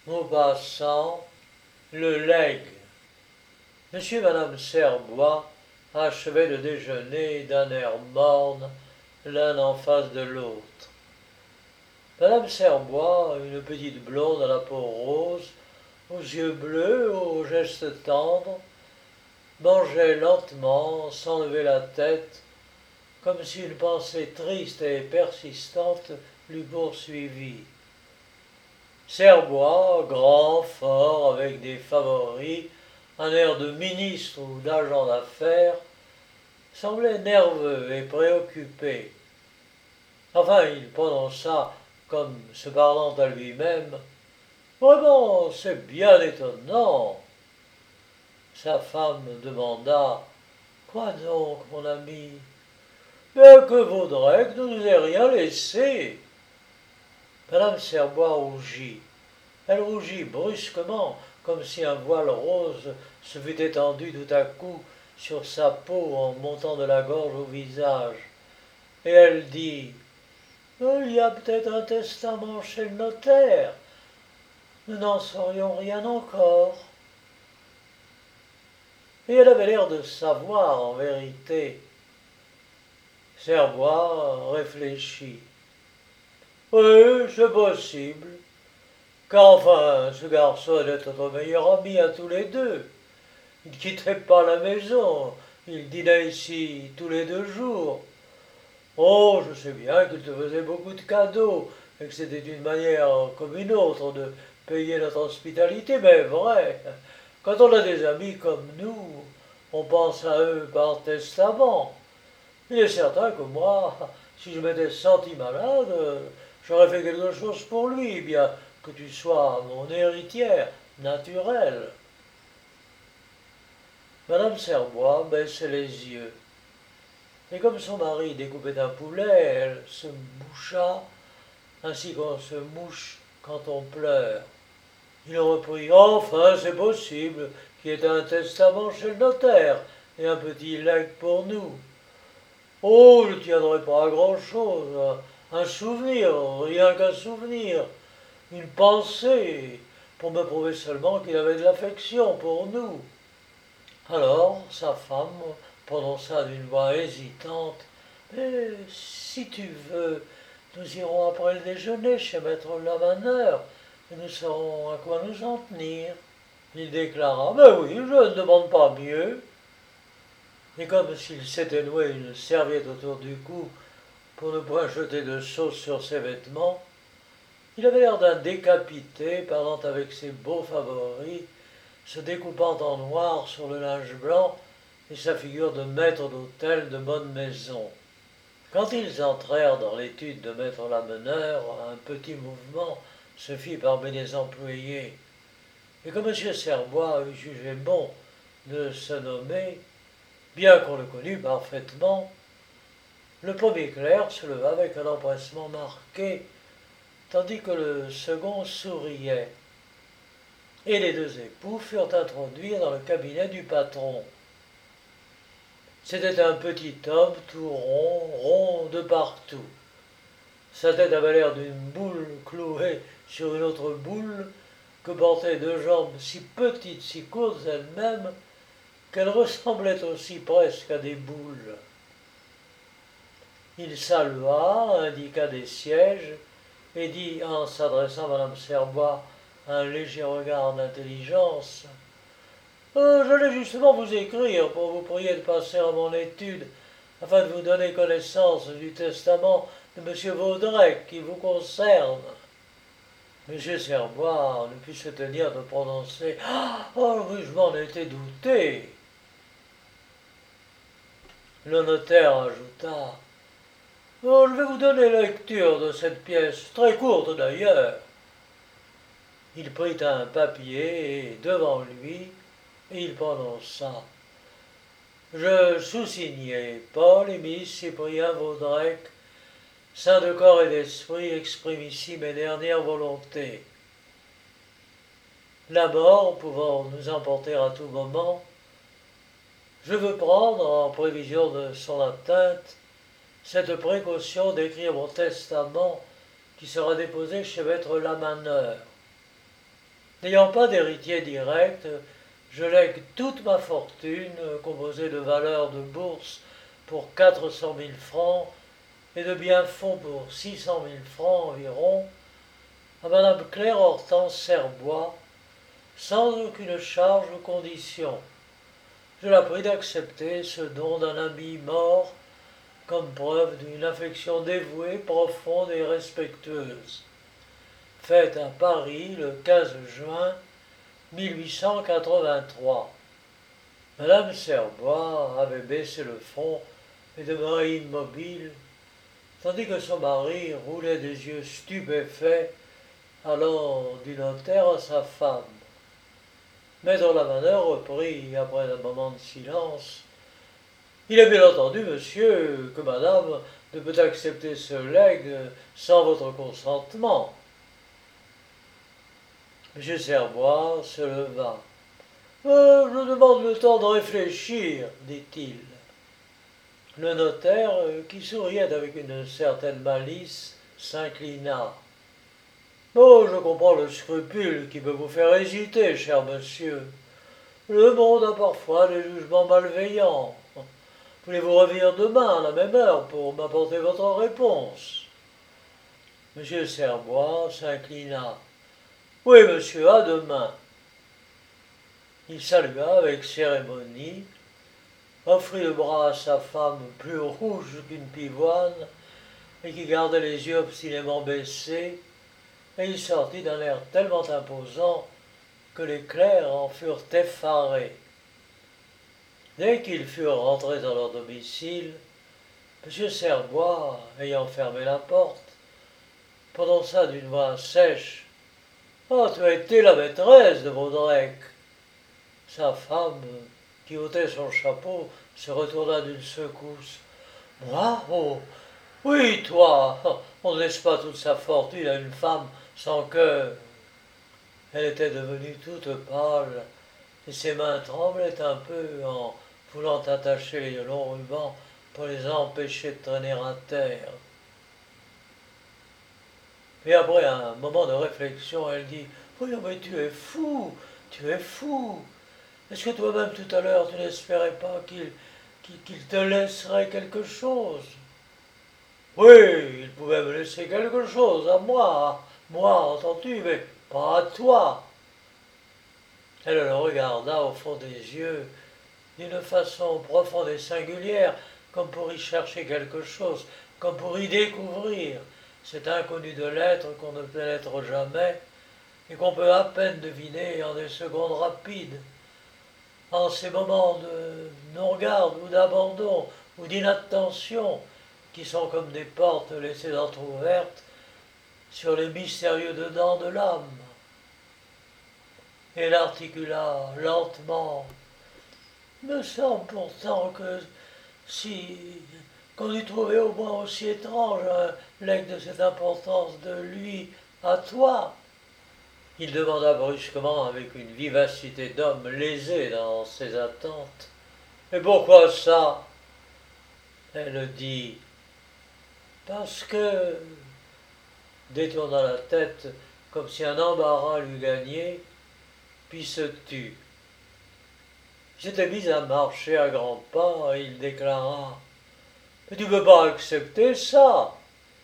Maupassant, le legs. Monsieur et Madame Serbois achevaient de déjeuner d'un air morne, l'un en face de l'autre. Madame Serbois, une petite blonde à la peau rose, aux yeux bleus, aux gestes tendres, mangeait lentement, sans lever la tête, comme si une pensée triste et persistante l'eût poursuivie. Serbois, grand, fort, avec des favoris, un air de ministre ou d'agent d'affaires, semblait nerveux et préoccupé. Enfin, il prononça, comme se parlant à lui-même, vraiment, c'est bien étonnant. Sa femme demanda, quoi donc, mon ami? Mais que vaudrait que nous ait rien laissé? Madame Serbois rougit. Elle rougit brusquement, comme si un voile rose se fût étendu tout à coup sur sa peau en montant de la gorge au visage. Et elle dit, il y a peut-être un testament chez le notaire. Nous n'en saurions rien encore. Et elle avait l'air de savoir en vérité. Serbois réfléchit. Oui, c'est possible. Car enfin, ce garçon est notre meilleur ami à tous les deux. Il ne quittait pas la maison. Il dînait ici tous les 2 jours. Oh, je sais bien qu'il te faisait beaucoup de cadeaux et que c'était une manière comme une autre de payer notre hospitalité, mais vrai, quand on a des amis comme nous, on pense à eux par testament. Il est certain que moi, si je m'étais senti malade, j'aurais fait quelque chose pour lui, bien que tu sois mon héritière naturelle. Madame Serbois baissait les yeux. Et comme son mari découpait un poulet, elle se moucha, ainsi qu'on se mouche quand on pleure. Il reprit, enfin, c'est possible qu'il y ait un testament chez le notaire et un petit legs pour nous. Oh, je ne tiendrai pas à grand-chose, un souvenir, rien qu'un souvenir, une pensée, pour me prouver seulement qu'il avait de l'affection pour nous. Alors, sa femme prononça d'une voix hésitante, mais si tu veux, nous irons après le déjeuner chez maître Lamaneur, et nous saurons à quoi nous en tenir. Il déclara, mais oui, je ne demande pas mieux. Et comme s'il s'était noué une serviette autour du cou pour ne point jeter de sauce sur ses vêtements, il avait l'air d'un décapité parlant avec ses beaux favoris, se découpant en noir sur le linge blanc et sa figure de maître d'hôtel de bonne maison. Quand ils entrèrent dans l'étude de maître Lameneur, un petit mouvement se fit parmi les employés, et que M. Serbois eût jugé bon de se nommer, bien qu'on le connût parfaitement, le premier clerc se leva avec un empressement marqué, tandis que le second souriait. Et les 2 époux furent introduits dans le cabinet du patron. C'était un petit homme tout rond, rond de partout. Sa tête avait l'air d'une boule clouée sur une autre boule que portaient 2 jambes si petites, si courtes elles-mêmes, qu'elles ressemblaient aussi presque à des boules. Il salua, indiqua des sièges, et dit, en s'adressant à Madame Serbois, un léger regard d'intelligence, j'allais justement vous écrire pour vous prier de passer à mon étude, afin de vous donner connaissance du testament de M. Vaudrec qui vous concerne. M. Serbois ne put se tenir de prononcer Oh oui, je m'en étais douté. Le notaire ajouta Oh, je vais vous donner lecture de cette pièce, très courte d'ailleurs. Il prit un papier devant lui et il prononça Je sous-signais Paul-Émile Cyprien Vaudrec, saint de corps et d'esprit, exprime ici mes dernières volontés. La mort pouvant nous emporter à tout moment, je veux prendre, en prévision de son atteinte, cette précaution d'écrire mon testament qui sera déposé chez maître Lamaneur. N'ayant pas d'héritier direct, je lègue toute ma fortune, composée de valeurs de bourse pour 400 000 francs et de biens-fonds pour 600 000 francs environ, à Madame Claire Hortense Serbois, sans aucune charge ou condition. Je la prie d'accepter ce don d'un ami mort comme preuve d'une affection dévouée, profonde et respectueuse. Faite à Paris le 15 juin 1883. Madame Serbois avait baissé le front et demeurait immobile, tandis que son mari roulait des yeux stupéfaits allant du notaire à sa femme. Maître Lamaneur reprit après un moment de silence. Il est bien entendu, monsieur, que madame ne peut accepter ce legs sans votre consentement. M. Serbois se leva. Je demande le temps de réfléchir, dit-il. Le notaire, qui souriait avec une certaine malice, s'inclina. Oh, je comprends le scrupule qui peut vous faire hésiter, cher monsieur. Le monde a parfois des jugements malveillants. Voulez-vous revenir demain à la même heure pour m'apporter votre réponse? M. Serbois s'inclina. Oui, monsieur, à demain. Il salua avec cérémonie, offrit le bras à sa femme plus rouge qu'une pivoine et qui gardait les yeux obstinément baissés, et il sortit d'un air tellement imposant que les clercs en furent effarés. Dès qu'ils furent rentrés dans leur domicile, M. Serbois, ayant fermé la porte, prononça d'une voix sèche. Oh, tu as été la maîtresse de Vaudrec. Sa femme, qui ôtait son chapeau, se retourna d'une secousse. Moi? Oh, oui, toi. On ne laisse pas toute sa fortune à une femme sans cœur. Elle était devenue toute pâle, et ses mains tremblaient un peu en voulant attacher les longs rubans pour les empêcher de traîner à terre. Et après un moment de réflexion, elle dit « Voyons, mais tu es fou, tu es fou. Est-ce que toi-même tout à l'heure tu n'espérais pas qu'il te laisserait quelque chose ?» Oui, il pouvait me laisser quelque chose à moi, entends-tu, mais pas à toi. Elle le regarda au fond des yeux d'une façon profonde et singulière, comme pour y chercher quelque chose, comme pour y découvrir cet inconnu de l'être qu'on ne pénètre jamais et qu'on peut à peine deviner en des secondes rapides. En ces moments de non-garde ou d'abandon ou d'inattention qui sont comme des portes laissées entrouvertes sur les mystérieux dedans de l'âme. Elle articula lentement. Me semble pourtant que si qu'on eût trouvé au moins aussi étrange un legs de cette importance de lui à toi. Il demanda brusquement avec une vivacité d'homme lésé dans ses attentes. « Et pourquoi ça ?» Elle dit « Parce que, détournant la tête comme si un embarras l'eût gagné, puis se tut. Il s'était mis à marcher à grands pas et il déclara « Mais tu ne peux pas accepter ça !»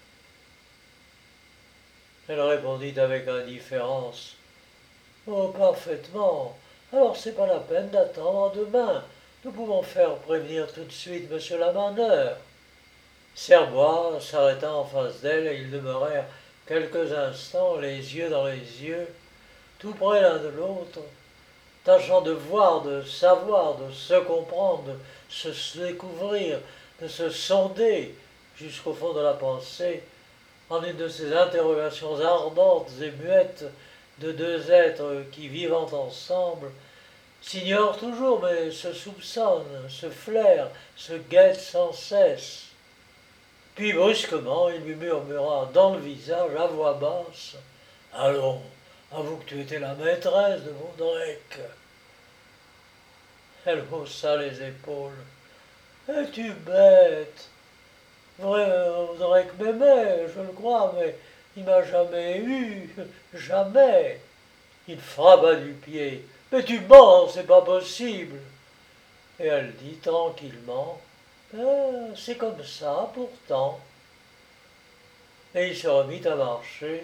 Elle répondit avec indifférence « Oh, parfaitement. Alors c'est pas la peine d'attendre demain. Nous pouvons faire prévenir tout de suite M. Lamaneur. » Serbois s'arrêta en face d'elle et ils demeurèrent quelques instants, les yeux dans les yeux, tout près l'un de l'autre, tâchant de voir, de savoir, de se comprendre, de se découvrir, de se sonder jusqu'au fond de la pensée, en une de ces interrogations ardentes et muettes de deux êtres qui, vivant ensemble, s'ignorent toujours mais se soupçonnent, se flairent, se guettent sans cesse. Puis brusquement, il lui murmura dans le visage, à voix basse, « Allons, avoue que tu étais la maîtresse de Vaudrec. » Elle haussa les épaules. « Es-tu bête? Vaudrec m'aimait, je le crois, mais il m'a jamais eu, jamais. » Il frappa du pied. Mais tu mens, c'est pas possible. Et elle dit tranquillement, c'est comme ça pourtant. Et il se remit à marcher.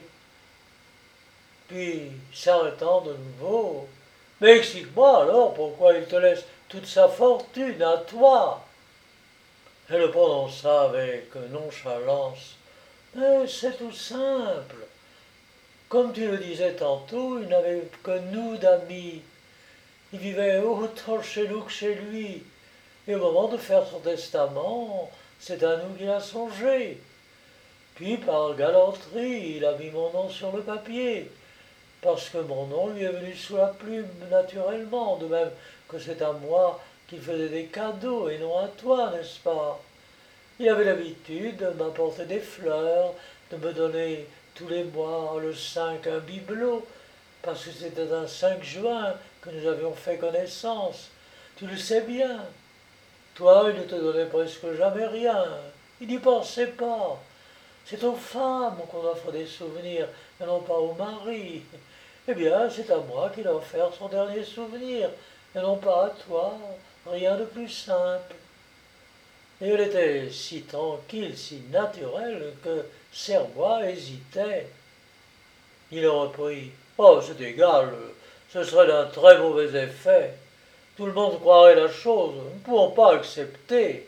Puis, s'arrêtant de nouveau, mais explique-moi alors pourquoi il te laisse toute sa fortune à toi. Elle le prononça avec nonchalance. Mais c'est tout simple. Comme tu le disais tantôt, il n'avait que nous d'amis. Il vivait autant chez nous que chez lui. Et au moment de faire son testament, c'est à nous qu'il a songé. Puis par galanterie, il a mis mon nom sur le papier, parce que mon nom lui est venu sous la plume naturellement, de même que c'est à moi qu'il faisait des cadeaux et non à toi, n'est-ce pas? Il avait l'habitude de m'apporter des fleurs, de me donner tous les mois le 5 un bibelot, parce que c'était un 5 juin que nous avions fait connaissance. Tu le sais bien. Toi, il ne te donnait presque jamais rien. Il n'y pensait pas. C'est aux femmes qu'on offre des souvenirs, et non pas aux maris. Eh bien, c'est à moi qu'il a offert son dernier souvenir, et non pas à toi. Rien de plus simple. Et elle était si tranquille, si naturelle, que Servois hésitait. Il reprit. Oh, c'est égal, ce serait d'un très mauvais effet. Tout le monde croirait la chose, nous ne pouvons pas accepter.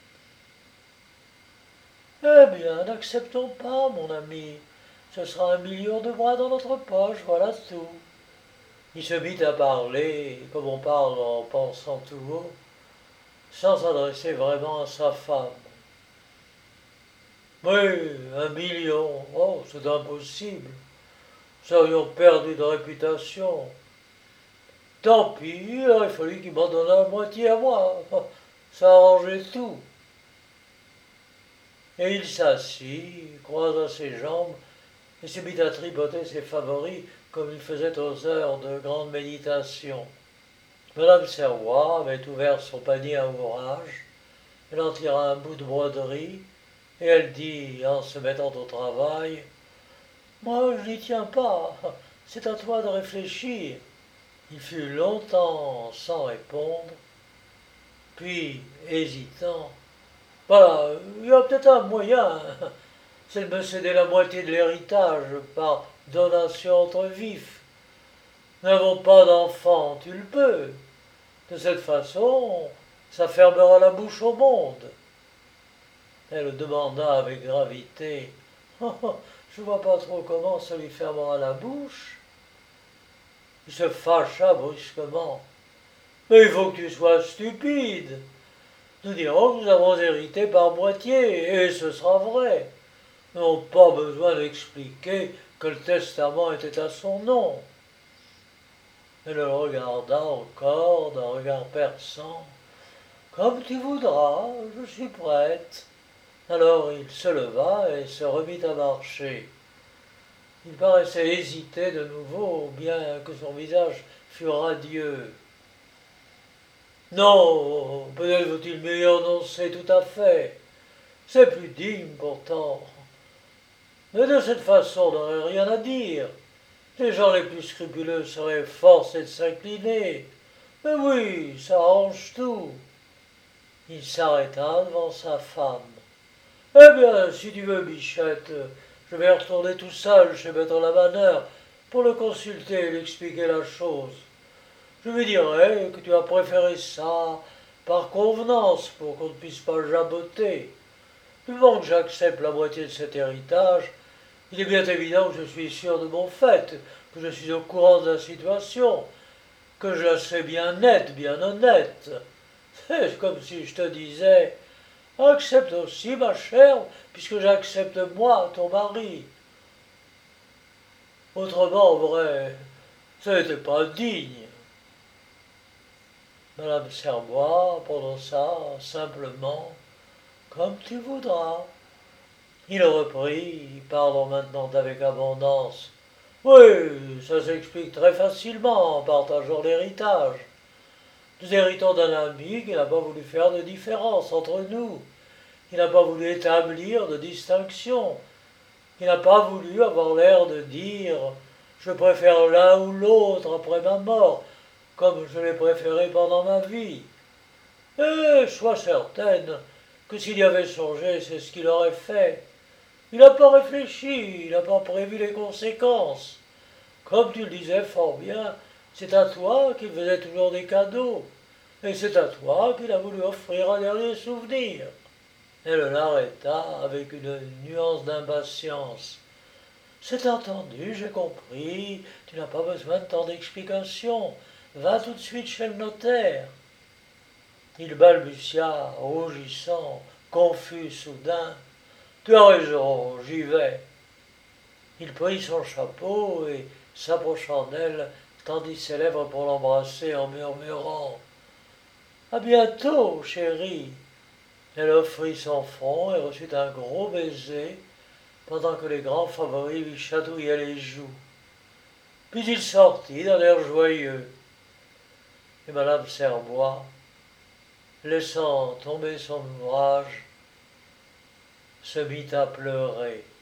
Eh bien, n'acceptons pas, mon ami. Ce sera 1 million de bras dans notre poche, voilà tout. Il se mit à parler, comme on parle en pensant tout haut, sans s'adresser vraiment à sa femme. Oui, 1 million, oh, c'est impossible. Nous aurions perdu de réputation. Tant pis, il aurait fallu qu'il m'en donne la moitié à moi. Ça arrangeait tout. Et il s'assit, croisa ses jambes, et se mit à tripoter ses favoris comme il faisait aux heures de grande méditation. Madame Servois avait ouvert son panier à ouvrage, elle en tira un bout de broderie, et elle dit, en se mettant au travail, moi, je n'y tiens pas, c'est à toi de réfléchir. Il fut longtemps sans répondre, puis, hésitant, voilà, il y a peut-être un moyen, c'est de me céder la moitié de l'héritage par donation entre vifs. Nous n'avons pas d'enfants, tu le peux. De cette façon, ça fermera la bouche au monde. Elle demanda avec gravité. Je vois pas trop comment ça lui fermera la bouche. Il se fâcha brusquement. Mais il faut que tu sois stupide. Nous dirons que nous avons hérité par moitié, et ce sera vrai. Nous n'avons pas besoin d'expliquer que le testament était à son nom. Elle le regarda encore d'un regard perçant. Comme tu voudras, je suis prête. Alors il se leva et se remit à marcher. Il paraissait hésiter de nouveau, bien que son visage fût radieux. Non, peut-être vaut-il mieux annoncer tout à fait. C'est plus digne pourtant. Mais de cette façon, on n'aurait rien à dire. Les gens les plus scrupuleux seraient forcés de s'incliner. Mais oui, ça arrange tout. Il s'arrêta devant sa femme. Eh bien, si tu veux, Bichette, je vais retourner tout seul chez Maître Lamaneur pour le consulter et lui expliquer la chose. Je lui dirai que tu as préféré ça par convenance pour qu'on ne puisse pas jaboter. Du moment que j'accepte la moitié de cet héritage, il est bien évident que je suis sûr de mon fait, que je suis au courant de la situation, que je la sais bien nette, bien honnête. C'est comme si je te disais, accepte aussi, ma chère, puisque j'accepte moi, ton mari. Autrement, vrai, ce n'était pas digne. Madame Servois prononça simplement, comme tu voudras. Il reprit, parlant maintenant avec abondance. Oui, ça s'explique très facilement en partageant l'héritage. Nous héritons d'un ami qui n'a pas voulu faire de différence entre nous, qui n'a pas voulu établir de distinction, qui n'a pas voulu avoir l'air de dire Je préfère l'un ou l'autre après ma mort, comme je l'ai préféré pendant ma vie. Et sois certaine que s'il y avait songé, c'est ce qu'il aurait fait. Il n'a pas réfléchi, il n'a pas prévu les conséquences. Comme tu le disais fort bien, c'est à toi qu'il faisait toujours des cadeaux, et c'est à toi qu'il a voulu offrir un dernier souvenir. Elle l'arrêta avec une nuance d'impatience. C'est entendu, j'ai compris, tu n'as pas besoin de tant d'explications. Va tout de suite chez le notaire. Il balbutia, rougissant, confus soudain. Tu as raison, j'y vais. Il prit son chapeau et, s'approchant d'elle, tendit ses lèvres pour l'embrasser en murmurant À bientôt, chérie. Elle offrit son front et reçut un gros baiser, pendant que les grands favoris lui chatouillaient les joues. Puis il sortit d'un air joyeux, et madame Serbois, laissant tomber son ouvrage, se mit à pleurer.